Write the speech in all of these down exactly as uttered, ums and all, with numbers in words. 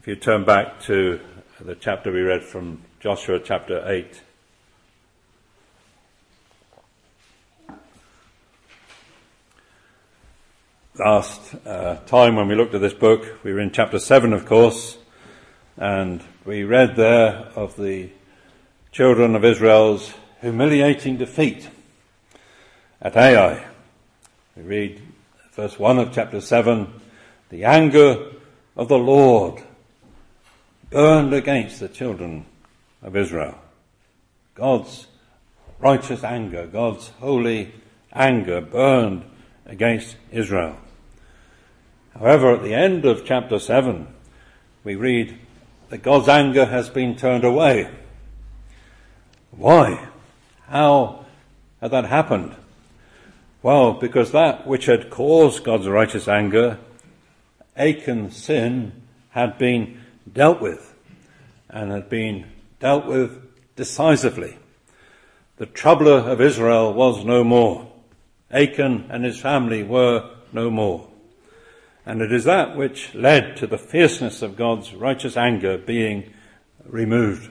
If you turn back to the chapter we read from Joshua chapter eight. Last uh, time when we looked at this book, we were in chapter seven, of course, and we read there of the children of Israel's humiliating defeat at Ai. We read verse one of chapter seven, the anger of the Lord burned against the children of Israel. God's righteous anger, God's holy anger burned against Israel. However, at the end of chapter seven, we read that God's anger has been turned away. Why? How had that happened? Well, because that which had caused God's righteous anger, Achan's sin, had been dealt with, and had been dealt with decisively. The troubler of Israel was no more. Achan and his family were no more. And it is that which led to the fierceness of God's righteous anger being removed.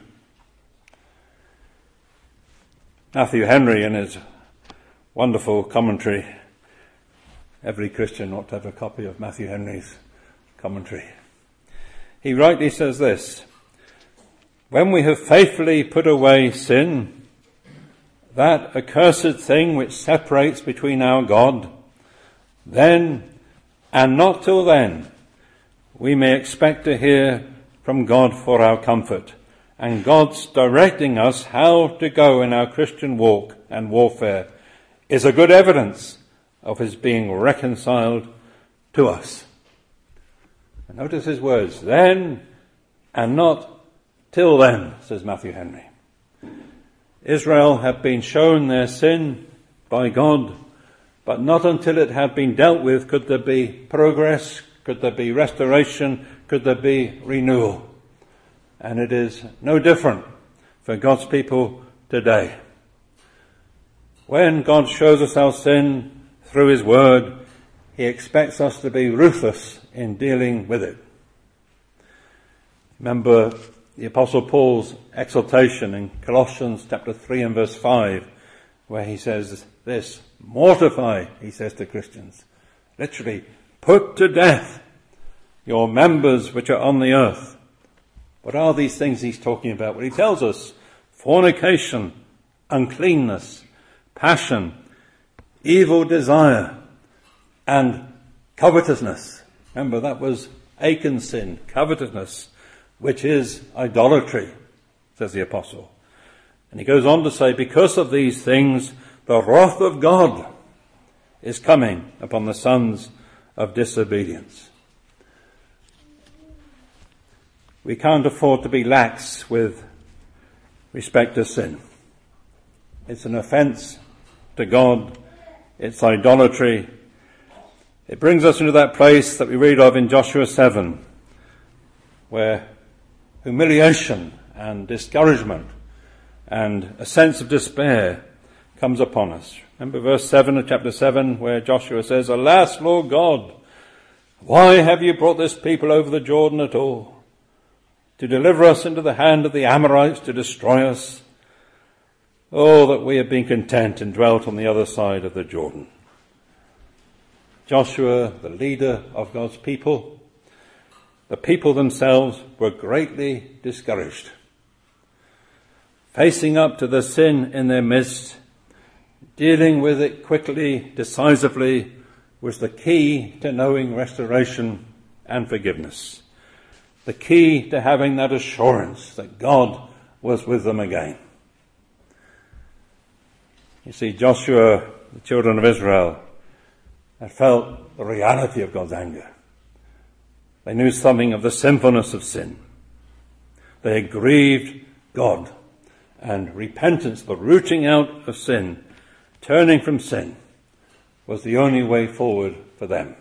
Matthew Henry, in his wonderful commentary, every Christian ought to have a copy of Matthew Henry's commentary. He rightly says this: when we have faithfully put away sin, that accursed thing which separates between our God, then, and not till then, we may expect to hear from God for our comfort, and God's directing us how to go in our Christian walk and warfare is a good evidence of his being reconciled to us. And notice his words, then and not till then, says Matthew Henry. Israel had been shown their sin by God, but not until it had been dealt with could there be progress, could there be restoration, could there be renewal. And it is no different for God's people today. When God shows us our sin through his word, he expects us to be ruthless in dealing with it. Remember the Apostle Paul's exhortation in Colossians chapter three and verse five, where he says this: mortify, he says to Christians, literally, put to death your members which are on the earth. What are these things he's talking about? Well, he tells us: fornication, uncleanness, passion, evil desire, and covetousness. Remember, that was Achan's sin, covetousness, which is idolatry, says the apostle. And he goes on to say, because of these things, the wrath of God is coming upon the sons of disobedience. We can't afford to be lax with respect to sin. It's an offense to God. It's idolatry. It brings us into that place that we read of in Joshua seven, where humiliation and discouragement and a sense of despair comes upon us. Remember verse seven of chapter seven, where Joshua says, alas, Lord God, why have you brought this people over the Jordan at all? To deliver us into the hand of the Amorites, to destroy us? Oh, that we had been content and dwelt on the other side of the Jordan. Joshua, the leader of God's people, the people themselves were greatly discouraged. Facing up to the sin in their midst, dealing with it quickly, decisively, was the key to knowing restoration and forgiveness. The key to having that assurance that God was with them again. You see, Joshua, the children of Israel, had felt the reality of God's anger. They knew something of the sinfulness of sin. They had grieved God, and repentance, the rooting out of sin, turning from sin, was the only way forward for them.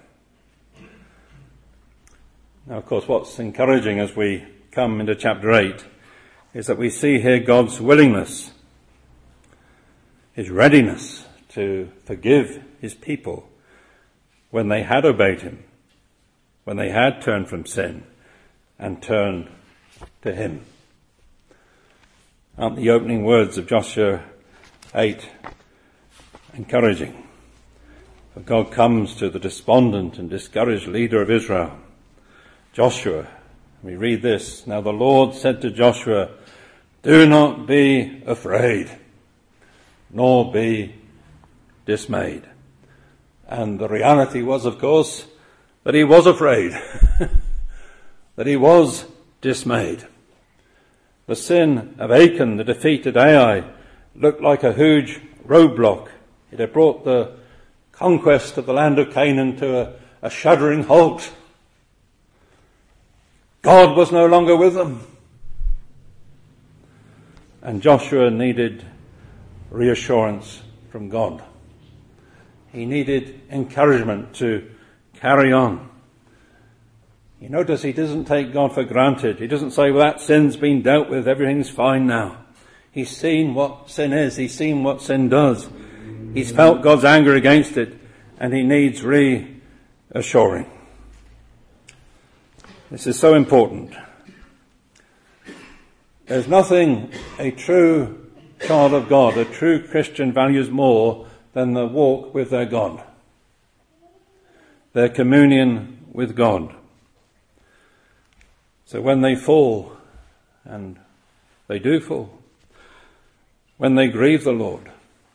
Now, of course, what's encouraging as we come into chapter eight is that we see here God's willingness, his readiness to forgive his people when they had obeyed him, when they had turned from sin, and turn to him. Aren't the opening words of Joshua eight encouraging? For God comes to the despondent and discouraged leader of Israel, Joshua. We read this, "Now the Lord said to Joshua, do not be afraid, nor be dismayed." And the reality was, of course, that he was afraid, that he was dismayed. The sin of Achan, the defeated Ai, looked like a huge roadblock. It had brought the conquest of the land of Canaan to a, a shuddering halt. God was no longer with them. And Joshua needed reassurance from God. He needed encouragement to carry on. You notice he doesn't take God for granted. He doesn't say, well, that sin's been dealt with, everything's fine now. He's seen what sin is. He's seen what sin does. He's felt God's anger against it, and he needs reassuring. This is so important. There's nothing a true child of God, a true Christian, values more than the walk with their God, their communion with God. So when they fall, and they do fall, when they grieve the Lord,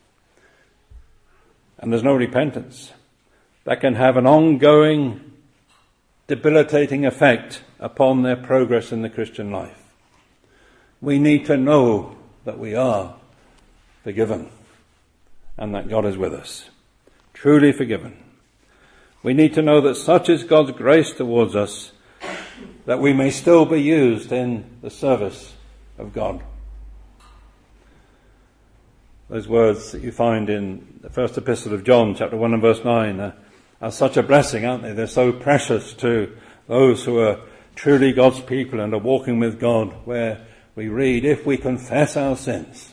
and there's no repentance, that can have an ongoing, debilitating effect upon their progress in the Christian life. We need to know that we are forgiven and that God is with us, truly forgiven. We need to know that such is God's grace towards us that we may still be used in the service of God. Those words that you find in the first epistle of John, chapter one and verse nine, are, are such a blessing, aren't they? They're so precious to those who are truly God's people and are walking with God, where we read, if we confess our sins,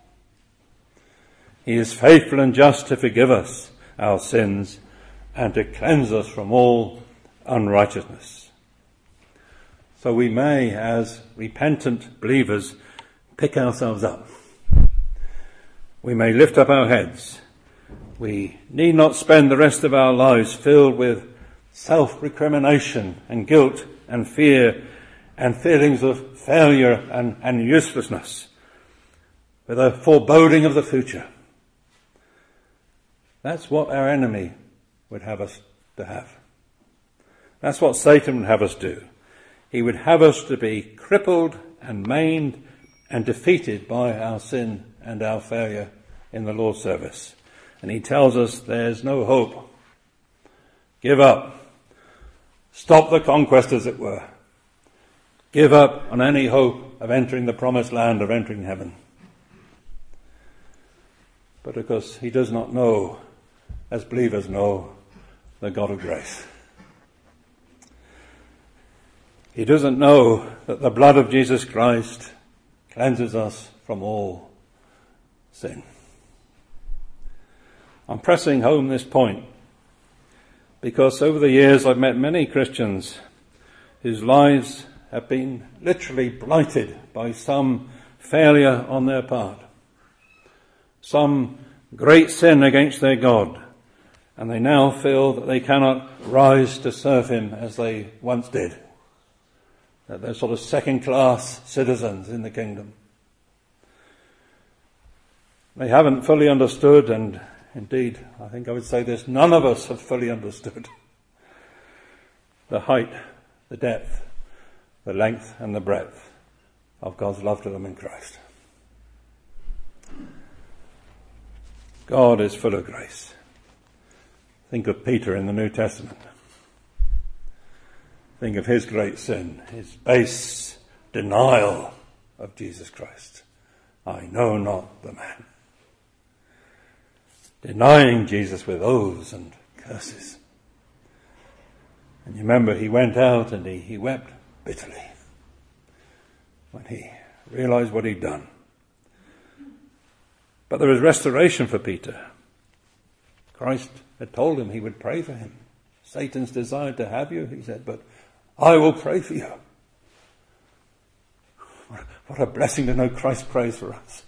he is faithful and just to forgive us our sins and to cleanse us from all unrighteousness. So we may, as repentant believers, pick ourselves up. We may lift up our heads. We need not spend the rest of our lives filled with self-recrimination and guilt and fear and feelings of failure and, and uselessness, with a foreboding of the future. That's what our enemy would have us to have. That's what Satan would have us do. He would have us to be crippled and maimed and defeated by our sin and our failure in the Lord's service. And he tells us there's no hope. Give up. Stop the conquest, as it were. Give up on any hope of entering the promised land, of entering heaven. But of course, he does not know, as believers know, the God of grace. He doesn't know that the blood of Jesus Christ cleanses us from all sin. I'm pressing home this point because over the years I've met many Christians whose lives have been literally blighted by some failure on their part, some great sin against their God, and they now feel that they cannot rise to serve him as they once did, that they're sort of second-class citizens in the kingdom. They haven't fully understood, and indeed, I think I would say this, none of us have fully understood the height, the depth, the length and the breadth of God's love to them in Christ. God is full of grace. Think of Peter in the New Testament. Think of his great sin, his base denial of Jesus Christ. I know not the man. Denying Jesus with oaths and curses. And you remember he went out and he, he wept bitterly when he realized what he'd done. But there was restoration for Peter. Christ had told him he would pray for him. Satan's desired to have you, he said, but I will pray for you. What a blessing to know Christ prays for us.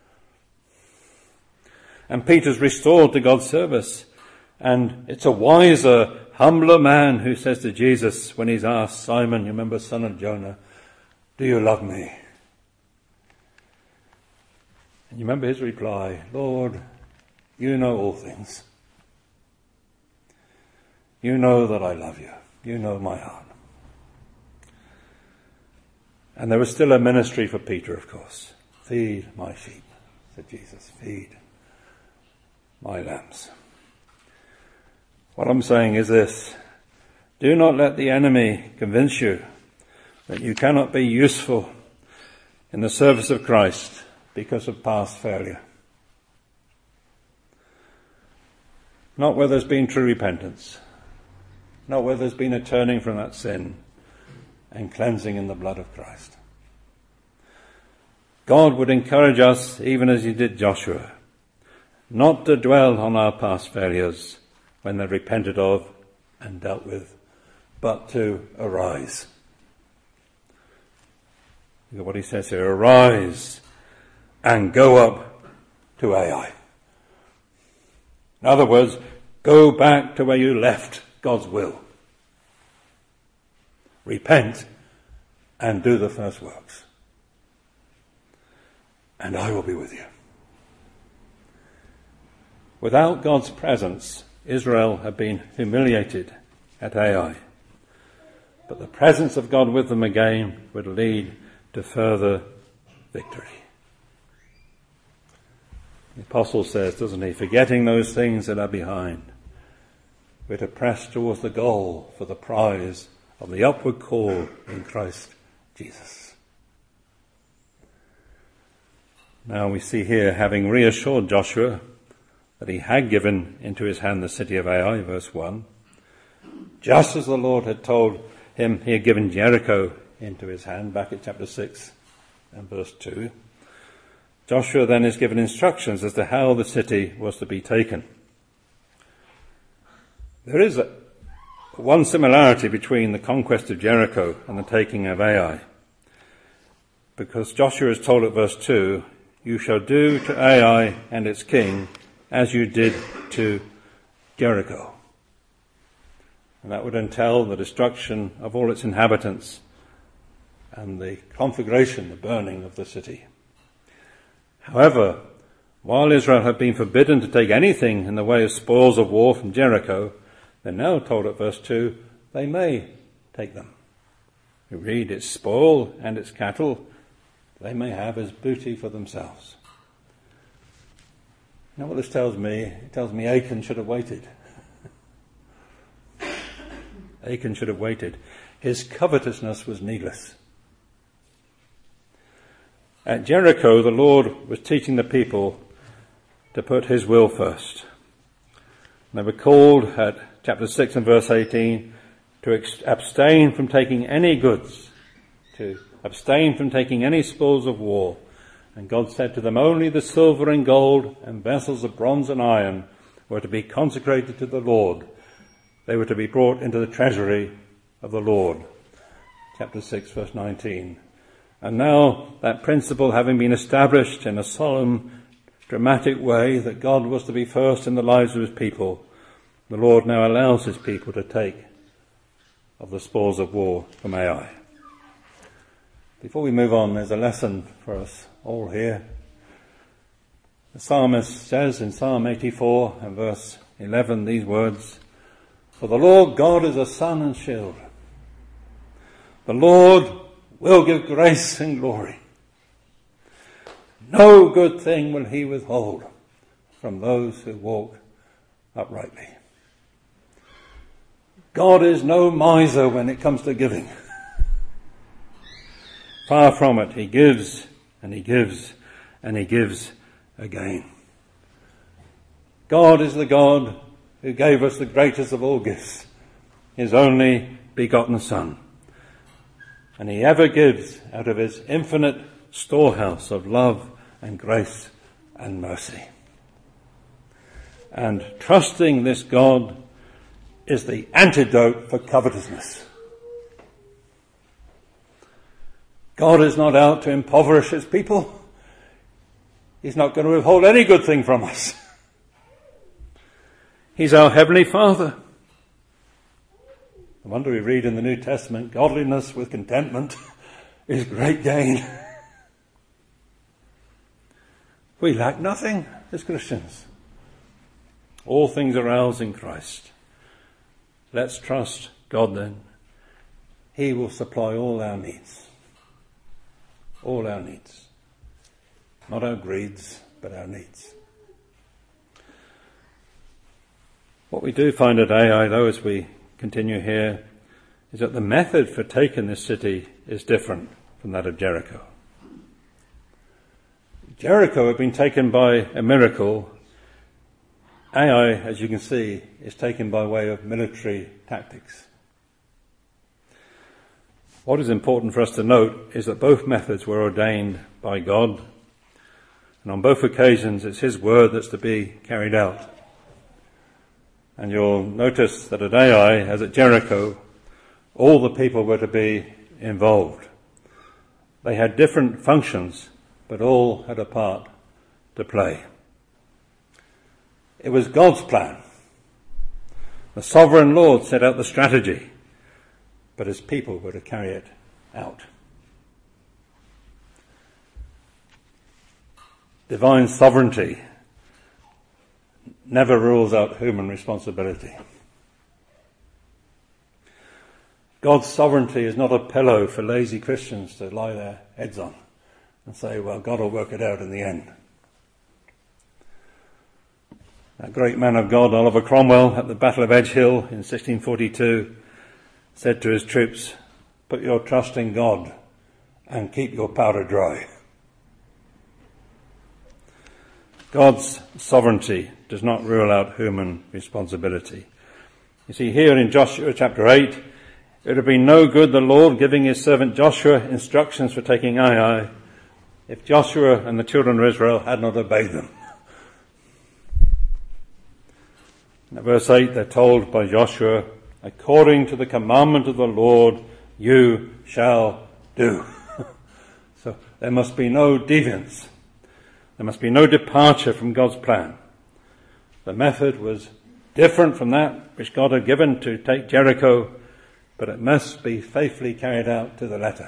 And Peter's restored to God's service. And it's a wiser, humbler man who says to Jesus when he's asked, Simon, you remember, son of Jonah, do you love me? And you remember his reply, Lord, you know all things. You know that I love you. You know my heart. And there was still a ministry for Peter, of course. Feed my sheep, said Jesus. Feed my lambs. What I'm saying is this. Do not let the enemy convince you that you cannot be useful in the service of Christ because of past failure. Not where there's been true repentance. Not where there's been a turning from that sin and cleansing in the blood of Christ. God would encourage us, even as he did Joshua, not to dwell on our past failures when they're repented of and dealt with, but to arise. Look at what he says here, arise and go up to Ai. In other words, go back to where you left God's will. Repent and do the first works. And I will be with you. Without God's presence, Israel had been humiliated at Ai. But the presence of God with them again would lead to further victory. The apostle says, doesn't he, forgetting those things that are behind, we're to press towards the goal for the prize of the upward call in Christ Jesus. Now we see here, having reassured Joshua that he had given into his hand the city of Ai, verse one, just as the Lord had told him he had given Jericho into his hand, back at chapter six and verse two. Joshua then is given instructions as to how the city was to be taken. There is a, one similarity between the conquest of Jericho and the taking of Ai. Because Joshua is told at verse two, you shall do to Ai and its king as you did to Jericho. And that would entail the destruction of all its inhabitants and the conflagration, the burning of the city. However, while Israel had been forbidden to take anything in the way of spoils of war from Jericho, they're now told at verse two, they may take them. We read its spoil and its cattle, they may have as booty for themselves. You know what this tells me? It tells me Achan should have waited. Achan should have waited. His covetousness was needless. At Jericho, the Lord was teaching the people to put his will first. They were called at chapter six and verse eighteen to ex- abstain from taking any goods, to abstain from taking any spoils of war. And God said to them, only the silver and gold and vessels of bronze and iron were to be consecrated to the Lord. They were to be brought into the treasury of the Lord. Chapter six, verse nineteen. And now, that principle having been established in a solemn, dramatic way, that God was to be first in the lives of his people, the Lord now allows his people to take of the spoils of war from Ai. Before we move on, there's a lesson for us all here. The psalmist says in Psalm eighty-four and verse eleven these words, for the Lord God is a sun and shield. The Lord will give grace and glory. No good thing will he withhold from those who walk uprightly. God is no miser when it comes to giving. Far from it. He gives and he gives and he gives again. God is the God who gave us the greatest of all gifts, his only begotten Son. And he ever gives out of his infinite storehouse of love and grace and mercy. And trusting this God is the antidote for covetousness. God is not out to impoverish his people. He's not going to withhold any good thing from us. He's our Heavenly Father. No wonder we read in the New Testament, godliness with contentment is great gain. We lack nothing as Christians. All things are ours in Christ. Let's trust God then. He will supply all our needs. All our needs. Not our greeds, but our needs. What we do find at Ai, though, as we continue here, is that the method for taking this city is different from that of Jericho. Jericho had been taken by a miracle. Ai, as you can see, is taken by way of military tactics. What is important for us to note is that both methods were ordained by God, and on both occasions it's his word that's to be carried out. And you'll notice that at Ai, as at Jericho, all the people were to be involved. They had different functions, but all had a part to play. It was God's plan. The sovereign Lord set out the strategy, but his people were to carry it out. Divine sovereignty never rules out human responsibility. God's sovereignty is not a pillow for lazy Christians to lie their heads on and say, well, God will work it out in the end. That great man of God, Oliver Cromwell, at the Battle of Edge Hill in sixteen forty-two, said to his troops, put your trust in God and keep your powder dry. God's sovereignty does not rule out human responsibility. You see, here in Joshua chapter eight, it would have been no good the Lord giving his servant Joshua instructions for taking Ai if Joshua and the children of Israel had not obeyed them. In verse eight, they're told by Joshua, according to the commandment of the Lord, you shall do. So there must be no deviance. There must be no departure from God's plan. The method was different from that which God had given to take Jericho, but it must be faithfully carried out to the letter.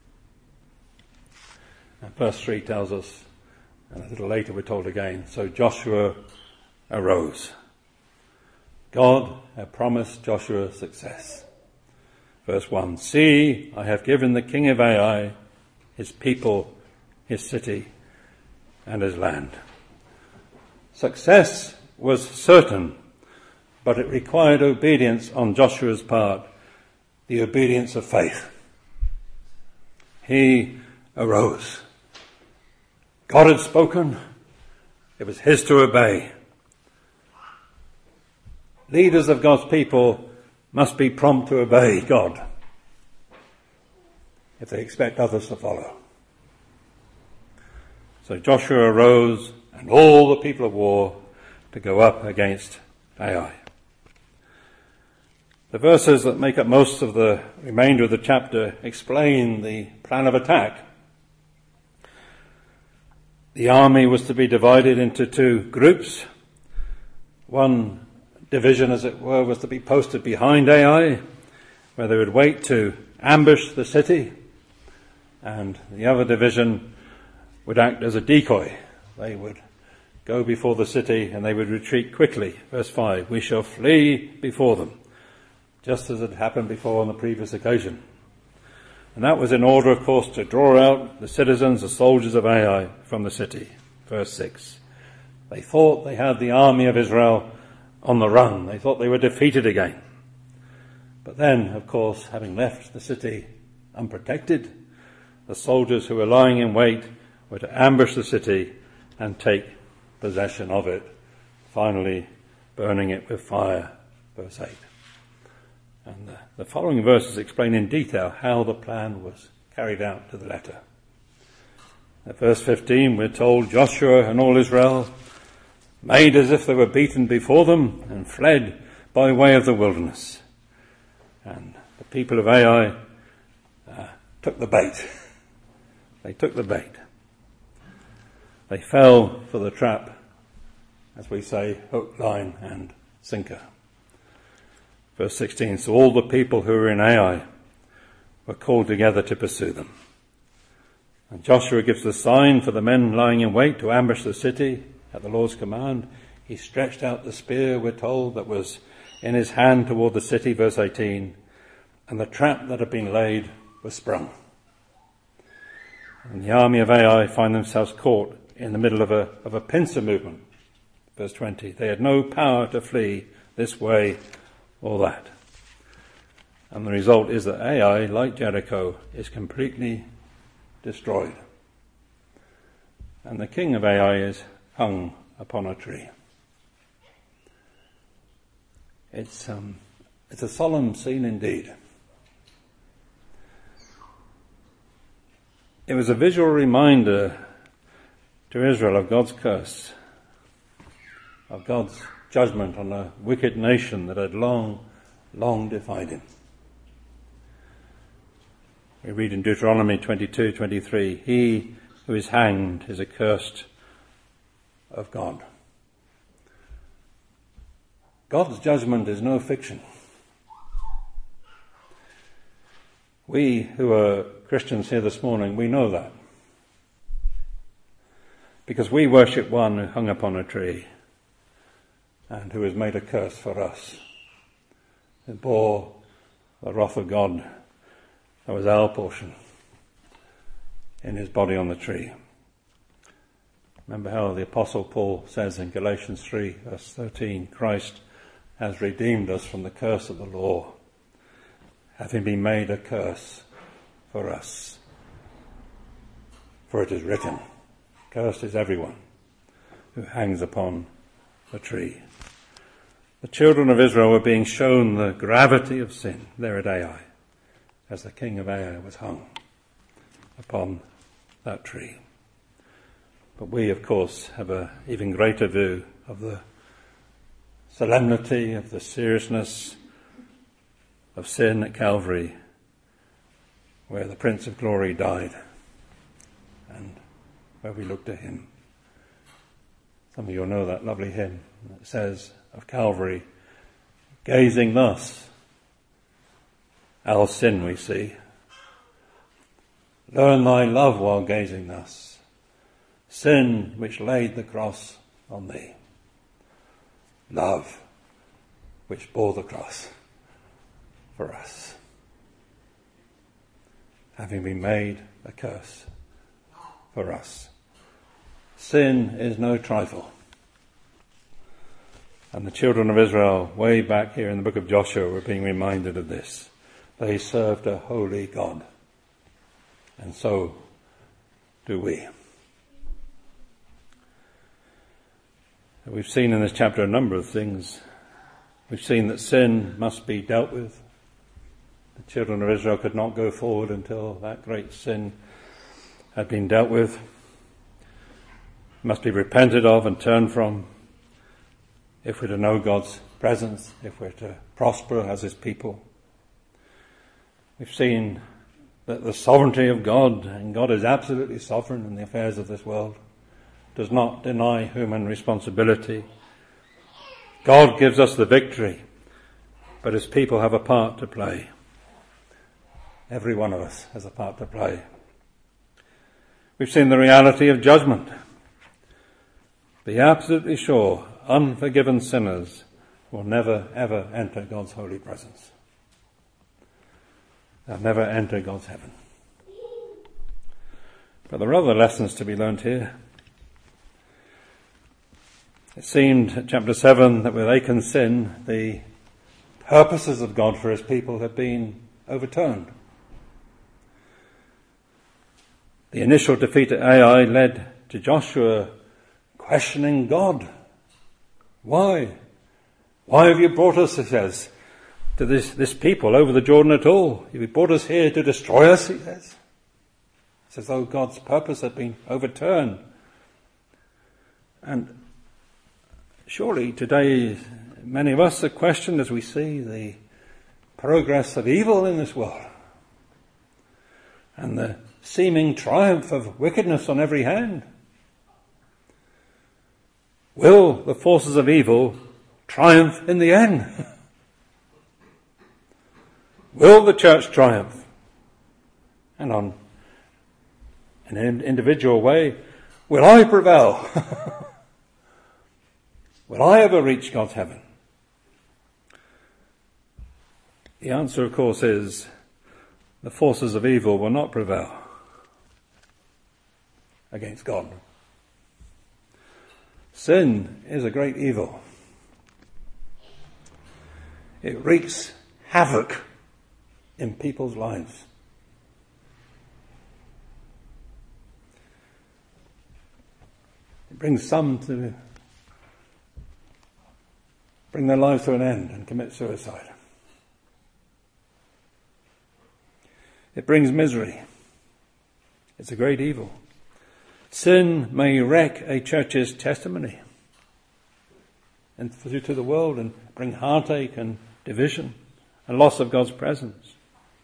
And verse three tells us, and a little later we're told again, so Joshua arose. God had promised Joshua success. Verse one, see, I have given the king of Ai, his people, his city, and his land. Success was certain, but it required obedience on Joshua's part, the obedience of faith. He arose. God had spoken. It was his to obey. Leaders of God's people must be prompt to obey God if they expect others to follow. So Joshua arose and all the people of war to go up against Ai. The verses that make up most of the remainder of the chapter explain the plan of attack. The army was to be divided into two groups. One division, as it were, was to be posted behind Ai, where they would wait to ambush the city, and the other division would act as a decoy. They would go before the city and they would retreat quickly. Verse five, we shall flee before them, just as had happened before on the previous occasion. And that was in order, of course, to draw out the citizens, the soldiers of Ai, from the city. Verse six, they thought they had the army of Israel on the run. They thought they were defeated again. But then, of course, having left the city unprotected, the soldiers who were lying in wait were to ambush the city and take possession of it, finally burning it with fire. Verse eight. And the, the following verses explain in detail how the plan was carried out to the letter. At verse fifteen, we're told Joshua and all Israel made as if they were beaten before them and fled by way of the wilderness. And the people of Ai uh, took the bait. They took the bait. They fell for the trap, as we say, hook, line and sinker. Verse sixteen, so all the people who were in Ai were called together to pursue them. And Joshua gives the sign for the men lying in wait to ambush the city at the Lord's command. He stretched out the spear, we're told, that was in his hand toward the city, verse eighteen, and the trap that had been laid was sprung. And the army of Ai find themselves caught in the middle of a, of a pincer movement, verse twenty. They had no power to flee this way or that. And the result is that Ai, like Jericho, is completely destroyed. And the king of Ai is hung upon a tree. It's, um, it's a solemn scene indeed. It was a visual reminder to Israel of God's curse, of God's judgment on a wicked nation that had long, long defied him. We read in Deuteronomy twenty-two twenty-three, he who is hanged is accursed of God. God's judgment is no fiction. We who are Christians here this morning, we know that. Because we worship one who hung upon a tree and who has made a curse for us. Who bore the wrath of God that was our portion in his body on the tree. Remember how the Apostle Paul says in Galatians three verse thirteen, Christ has redeemed us from the curse of the law, having been made a curse for us. For it is written, cursed is everyone who hangs upon a tree. The children of Israel were being shown the gravity of sin there at Ai, as the king of Ai was hung upon that tree. But we, of course, have an even greater view of the solemnity, of the seriousness of sin at Calvary, where the Prince of Glory died, and where we look to him. Some of you will know that lovely hymn that says of Calvary, gazing thus, our sin we see. Learn thy love while gazing thus, sin which laid the cross on thee. Love which bore the cross for us, having been made a curse for us. Sin is no trifle. And the children of Israel, way back here in the book of Joshua, were being reminded of this. They served a holy God. And so do we. We've seen in this chapter a number of things. We've seen that sin must be dealt with. The children of Israel could not go forward until that great sin had been dealt with. It must be repented of and turned from if we're to know God's presence, if we're to prosper as his people. We've seen that the sovereignty of God, and God is absolutely sovereign in the affairs of this world, does not deny human responsibility. God gives us the victory, but his people have a part to play. Every one of us has a part to play. We've seen the reality of judgment. Be absolutely sure unforgiven sinners will never ever enter God's holy presence. They'll never enter God's heaven. But there are other lessons to be learnt here. It seemed at chapter seven that with Achan's sin, the purposes of God for his people had been overturned. The initial defeat at Ai led to Joshua questioning God. Why? Why have you brought us, he says, to this, this people over the Jordan at all? You brought us here to destroy us, he says. It's as though God's purpose had been overturned. And surely today many of us are questioned as we see the progress of evil in this world and the seeming triumph of wickedness on every hand? Will the forces of evil triumph in the end? Will the church triumph? And on an individual way, will I prevail? Will I ever reach God's heaven? The answer, of course, is the forces of evil will not prevail against God. Sin is a great evil. It wreaks havoc in people's lives. It brings some to bring their lives to an end and commit suicide. It brings misery. It's a great evil. Sin may wreck a church's testimony and to the world and bring heartache and division and loss of God's presence.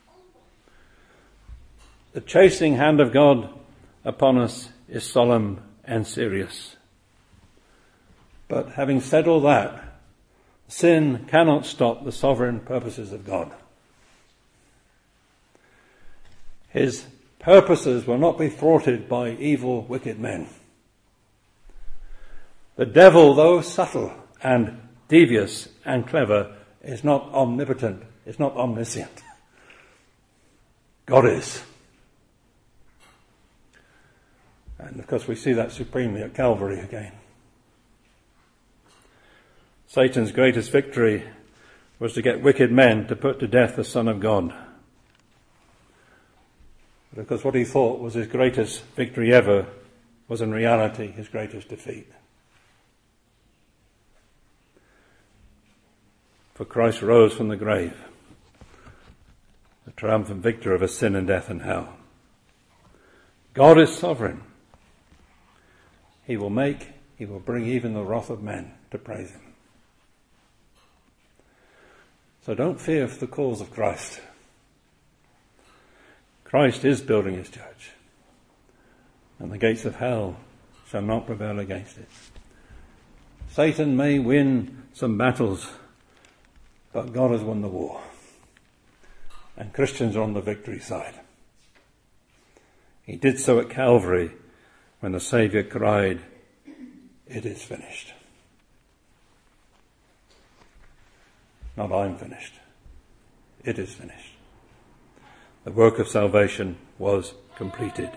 The chasing hand of God upon us is solemn and serious. But having said all that, sin cannot stop the sovereign purposes of God. His purposes will not be thwarted by evil, wicked men. The devil, though subtle and devious and clever, is not omnipotent, is not omniscient. God is. And of course we see that supremely at Calvary again. Satan's greatest victory was to get wicked men to put to death the Son of God. Because what he thought was his greatest victory ever was in reality his greatest defeat. For Christ rose from the grave, the triumphant victor over sin and death and hell. God is sovereign. He will make, he will bring even the wrath of men to praise him. So don't fear for the cause of Christ. Christ is building his church, and the gates of hell shall not prevail against it. Satan may win some battles, but God has won the war, and Christians are on the victory side. He did so at Calvary when the Saviour cried, "It is finished." Not I'm finished. It is finished. The work of salvation was completed.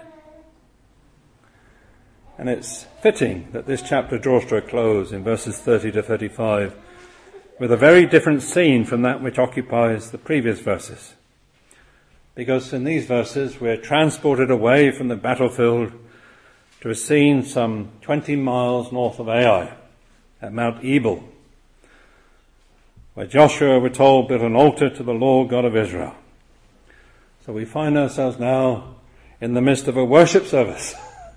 And it's fitting that this chapter draws to a close in verses thirty to thirty-five with a very different scene from that which occupies the previous verses. Because in these verses we're transported away from the battlefield to a scene some twenty miles north of Ai, at Mount Ebal, where Joshua, we're told, built an altar to the Lord God of Israel. So we find ourselves now in the midst of a worship service.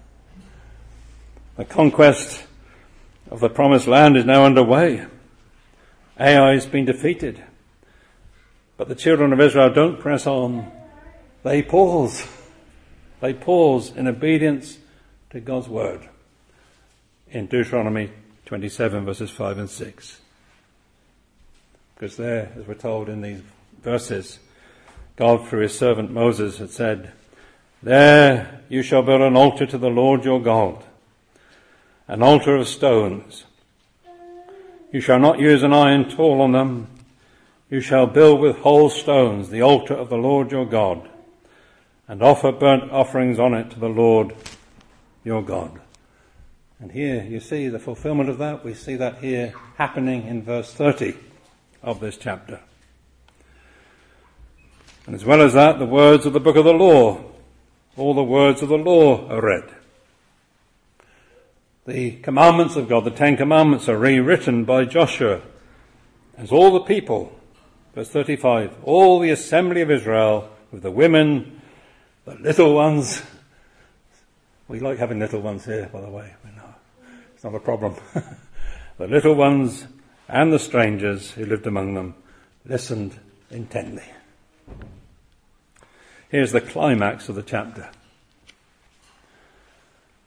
The conquest of the promised land is now underway. Ai has been defeated. But the children of Israel don't press on. They pause. They pause in obedience to God's word in Deuteronomy twenty-seven verses five and six. Because there, as we're told in these verses, God through his servant Moses had said, "There you shall build an altar to the Lord your God, an altar of stones. You shall not use an iron tool on them. You shall build with whole stones the altar of the Lord your God, and offer burnt offerings on it to the Lord your God." And here you see the fulfillment of that. We see that here happening in verse thirty of this chapter. And as well as that, the words of the book of the law, all the words of the law are read. The commandments of God, the Ten Commandments, are rewritten by Joshua as all the people, verse thirty-five, all the assembly of Israel, with the women, the little ones. We like having little ones here, by the way. It's not a problem. The little ones and the strangers who lived among them listened intently. Here's the climax of the chapter.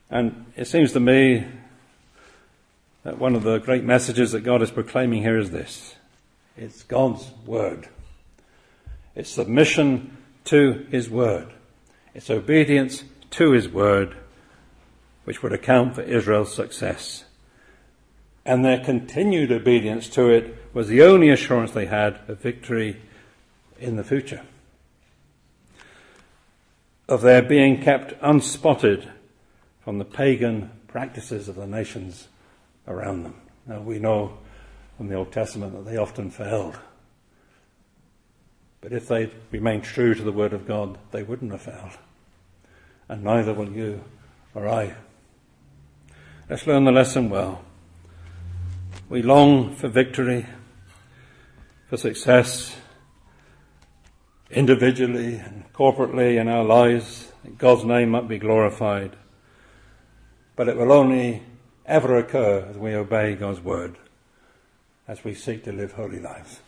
And it seems to me that one of the great messages that God is proclaiming here is this. It's God's word. It's submission to his word. It's obedience to his word, which would account for Israel's success. And their continued obedience to it was the only assurance they had of victory in the future, of their being kept unspotted from the pagan practices of the nations around them. Now, we know from the Old Testament that they often failed. But if they'd remained true to the word of God, they wouldn't have failed. And neither will you or I. Let's learn the lesson well. We long for victory, for success, individually and corporately in our lives, that God's name might be glorified. But it will only ever occur as we obey God's word, as we seek to live holy lives.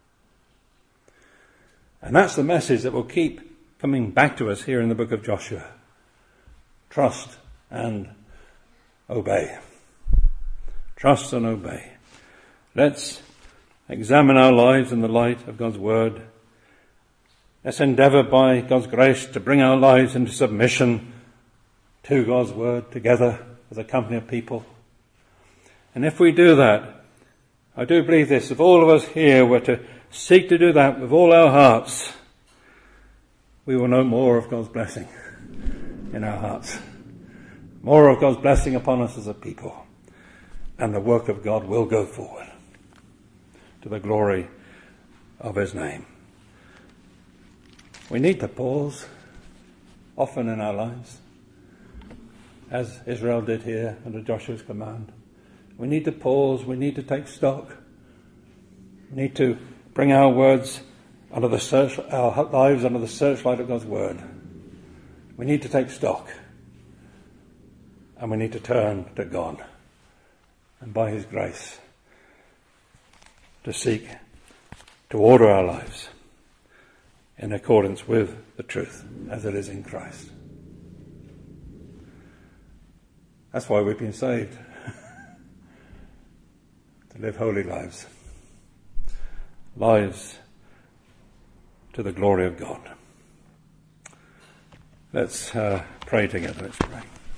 And that's the message that will keep coming back to us here in the book of Joshua. Trust and obey. Trust and obey. Let's examine our lives in the light of God's word. Let's endeavour by God's grace to bring our lives into submission to God's word together as a company of people. And if we do that, I do believe this, if all of us here were to seek to do that with all our hearts, we will know more of God's blessing in our hearts. More of God's blessing upon us as a people. And the work of God will go forward to the glory of his name. We need to pause often in our lives, as Israel did here under Joshua's command. We need to pause. We need to take stock. We need to bring our words under the search, our lives under the searchlight of God's word. We need to take stock. And we need to turn to God. And by his grace, to seek to order our lives in accordance with the truth as it is in Christ. That's why we've been saved. To live holy lives. Lives to the glory of God. Let's uh, pray together. Let's pray.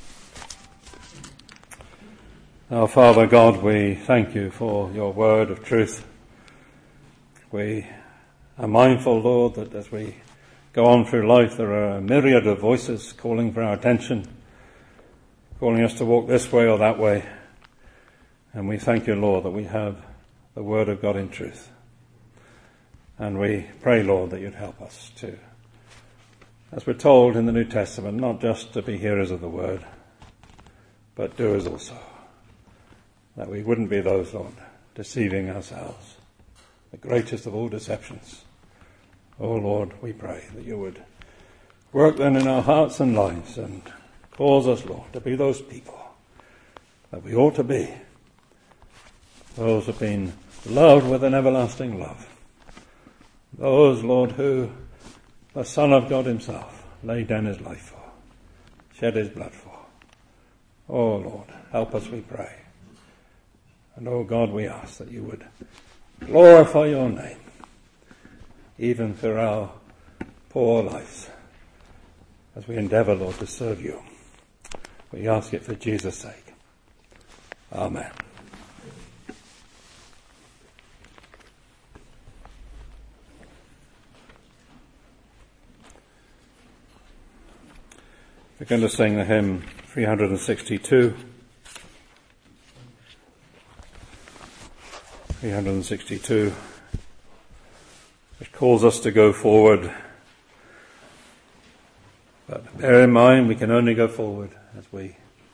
Our Father God, we thank you for your word of truth. We are mindful, Lord, that as we go on through life, there are a myriad of voices calling for our attention, calling us to walk this way or that way. And we thank you, Lord, that we have the word of God in truth. And we pray, Lord, that you'd help us to, as we're told in the New Testament, not just to be hearers of the word, but doers also. That we wouldn't be those, Lord, deceiving ourselves. The greatest of all deceptions. Oh, Lord, we pray that you would work then in our hearts and lives and cause us, Lord, to be those people that we ought to be. Those who have been loved with an everlasting love. Those, Lord, who the Son of God himself laid down his life for, shed his blood for. Oh, Lord, help us, we pray. And, oh, God, we ask that you would glorify your name, even through our poor lives, as we endeavour, Lord, to serve you. We ask it for Jesus' sake. Amen. We're going to sing the hymn three hundred sixty-two. three hundred sixty-two, which calls us to go forward. But bear in mind, we can only go forward as we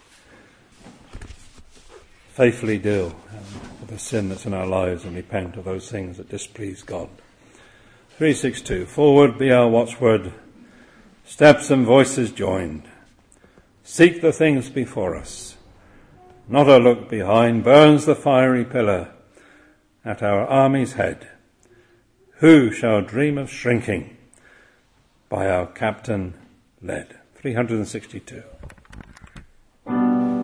faithfully deal with the sin that's in our lives and repent of those things that displease God. three sixty-two, forward be our watchword, steps and voices joined. Seek the things before us, not a look behind. Burns the fiery pillar at our army's head. Who shall dream of shrinking by our captain led? three hundred sixty-two.